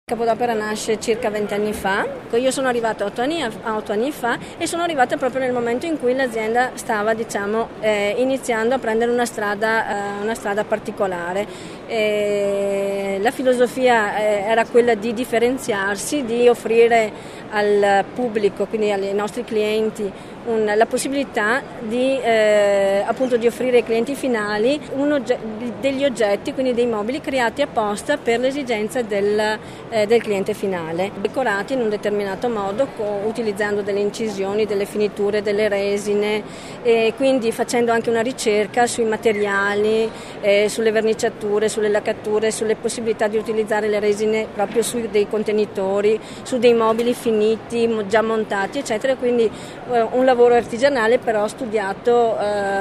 Capodopera nasce circa 20 anni fa, io sono arrivata 8 anni fa e sono arrivata proprio nel momento in cui l'azienda stava iniziando a prendere una strada particolare. La filosofia era quella di differenziarsi, di offrire al pubblico, quindi ai nostri clienti, la possibilità di offrire ai clienti finali degli oggetti, quindi dei mobili creati apposta per l'esigenza del cliente finale, decorati in un determinato modo utilizzando delle incisioni, delle finiture, delle resine, e quindi facendo anche una ricerca sui materiali, sulle verniciature, sulle laccature, sulle possibilità di utilizzare le resine proprio su dei contenitori, su dei mobili finiti, già montati, eccetera. Quindi un lavoro artigianale però studiato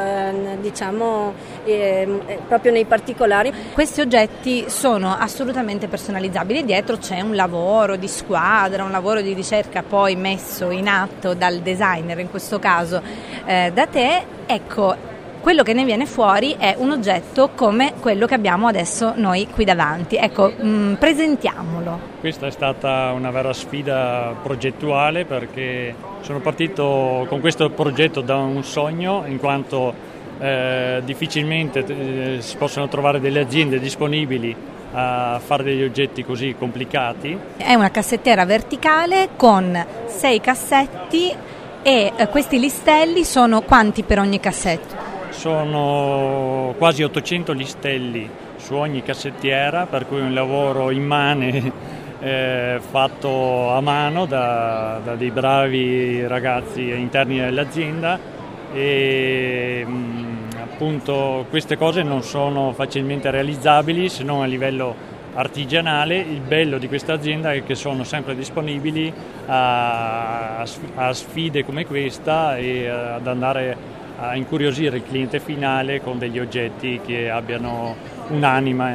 proprio nei particolari. Questi oggetti sono assolutamente personalizzabili, dietro c'è un lavoro di squadra, un lavoro di ricerca poi messo in atto dal designer, in questo caso da te. Ecco, quello che ne viene fuori è un oggetto come quello che abbiamo adesso noi qui davanti. Ecco, presentiamolo. Questa è stata una vera sfida progettuale, perché sono partito con questo progetto da un sogno, in quanto difficilmente si possono trovare delle aziende disponibili a fare degli oggetti così complicati. È una cassettiera verticale con 6 cassetti e questi listelli sono quanti per ogni cassetto? Sono quasi 800 listelli su ogni cassettiera, per cui un lavoro immane fatto a mano da dei bravi ragazzi interni dell'azienda, e appunto queste cose non sono facilmente realizzabili se non a livello artigianale. Il bello di questa azienda è che sono sempre disponibili a sfide come questa e ad andare a incuriosire il cliente finale con degli oggetti che abbiano un'anima,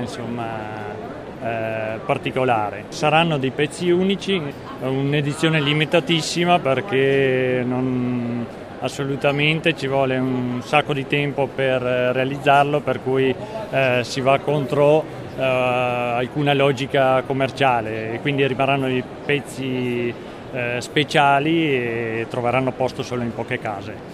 particolare. Saranno dei pezzi unici, un'edizione limitatissima, perché assolutamente ci vuole un sacco di tempo per realizzarlo, per cui si va contro alcuna logica commerciale, e quindi rimarranno dei pezzi speciali e troveranno posto solo in poche case.